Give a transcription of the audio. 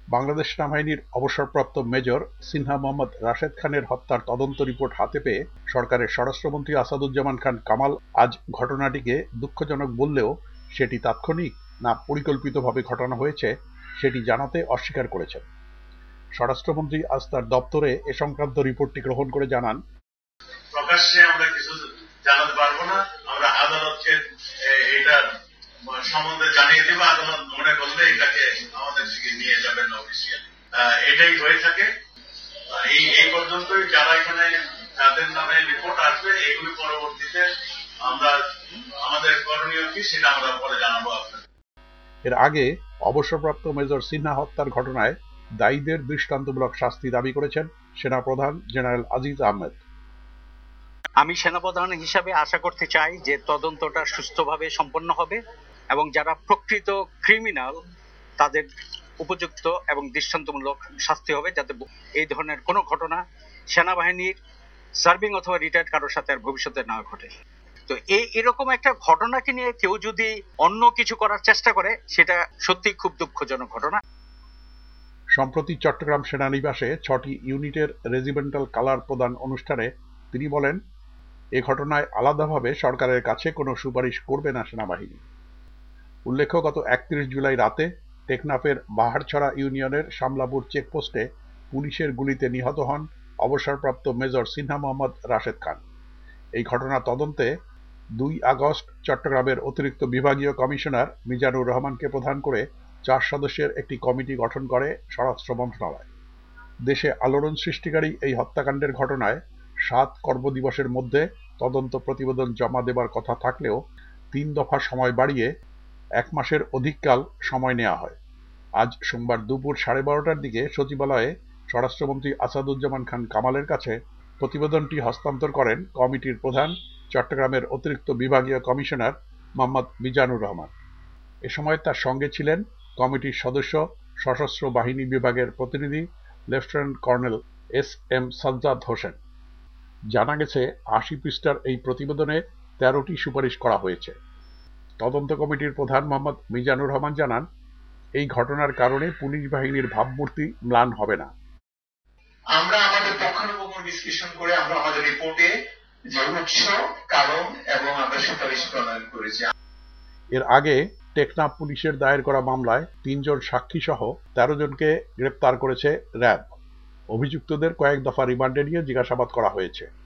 বাংলাদেশ সেনাবাহিনীর অবসরপ্রাপ্ত মেজর সিনহা মোহাম্মদ রাশেদ খানের হত্যার তদন্ত রিপোর্ট হাতে পেয়ে সরকারের স্বরাষ্ট্রমন্ত্রী আসাদুজ্জামান খান কামাল আজ ঘটনাটিকে দুঃখজনক বললেও সেটি তাৎক্ষণিক না পরিকল্পিতভাবে ঘটানো হয়েছে সেটি জানাতে অস্বীকার করেছেন। স্বরাষ্ট্রমন্ত্রী আজ তার দপ্তরে এ সংক্রান্ত রিপোর্টটি গ্রহণ করে জানান, প্রকাশ্যে আমরা কিছু জানাতে পারবো না, আমরা আদালতকে এটা সম্বন্ধে জানিয়ে দেব, আদালত মনে করলে এটাকে আমাদের দিকে নিয়ে যাবেন অফিসিয়ালি। এটাই হয়ে থাকে। এই পর্যন্তই যারা এখানে যাদের নামে রিপোর্ট আসবে এগুলি পরবর্তীতে আমরা আমাদের করণীয় কি সেটা আমরা পরে জানাবো আপনাদের। এর আগে অবসরপ্রাপ্ত মেজর সিনহা হত্যার ঘটনায় দায়ীদের দৃষ্টান্তমূলক শাস্তি দাবি করেছেন সেনাপ্রধান জেনারেল আজিজ আহমেদ। আমি সেনাপ্রধান হিসাবে আশা করতে চাই যে তদন্তটা সুষ্ঠুভাবে সম্পন্ন হবে এবং যারা প্রকৃত ক্রিমিনাল তাদের উপযুক্ত এবং দৃষ্টান্তমূলক শাস্তি হবে, যাতে এই ধরনের কোনো ঘটনা সেনাবাহিনীর সার্ভিং অথবা রিটায়ার্ড কারোর সাথে আর ভবিষ্যতে না ঘটে। তো এরকম একটা ঘটনাকে নিয়ে কেউ যদি অন্য কিছু করার চেষ্টা করে সেটা সত্যি খুব দুঃখজনক ঘটনা। সম্প্রতি চট্টগ্রাম সেনানিবাসে 6টি ইউনিটের রেজিমেন্টাল কালার প্রদান অনুষ্ঠানে তিনি বলেন, এ ঘটনায় আলাদাভাবে সরকারের কাছে কোনো সুপারিশ করবে না সেনাবাহিনী। উল্লেখ্য, গত 31 জুলাই রাতে টেকনাফের বাহারছড়া ইউনিয়নের শামলাপুর চেকপোস্টে পুলিশের গুলিতে নিহত হন অবসরপ্রাপ্ত মেজর সিনহা মোহাম্মদ রাশেদ খান। এই ঘটনা তদন্তে 2 আগস্ট চট্টগ্রামের অতিরিক্ত বিভাগীয় কমিশনার মিজানুর রহমানকে প্রধান করে 4 সদস্যের একটি কমিটি গঠন করে স্বরাষ্ট্র মন্ত্রণালয়। দেশে আলোড়ন সৃষ্টিকারী এই হত্যাকাণ্ডের ঘটনায় 7 কর্মদিবসের মধ্যে তদন্ত প্রতিবেদন জমা দেবার কথা থাকলেও 3 দফা সময় বাড়িয়ে 1 মাসের অধিককাল সময় নেওয়া হয়। আজ সোমবার দুপুর 12:30টার দিকে সচিবালয়ে স্বরাষ্ট্রমন্ত্রী আসাদুজ্জামান খান কামালের কাছে প্রতিবেদনটি হস্তান্তর করেন কমিটির প্রধান চট্টগ্রামের অতিরিক্ত বিভাগীয় কমিশনার মোহাম্মদ মিজানুর রহমান। এ সময় তার সঙ্গে ছিলেন কমিটির সদস্য সশস্ত্র বাহিনী বিভাগের প্রতিনিধি lieutenant colonel S M. Sajjad Hossain. জানা গেছে, 80 পৃষ্ঠার এই প্রতিবেদনে 13টি সুপারিশ করা হয়েছে। তদন্ত কমিটির প্রধান মোহাম্মদ মিজানুর রহমান জানান, এই ঘটনার কারণে পুলিশ বাহিনীর ভাবমূর্তি ম্লান হবে না। আমরা আমাদের পক্ষানুপক্ষ বিশ্লেষণ করে আমরা আমাদের রিপোর্টে যে উৎস, কারণ এবং আমরা সুপারিশ প্রণয়ন করেছি। এর আগে টেকনাফ পুলিশের দায়ের করা মামলায় 3 জন সাক্ষী সহ 13 জনকে গ্রেপ্তার করেছে র্যাব। অভিযুক্তদের কয়েক দফা রিমান্ডে নিয়ে জিজ্ঞাসাবাদ করা হয়েছে।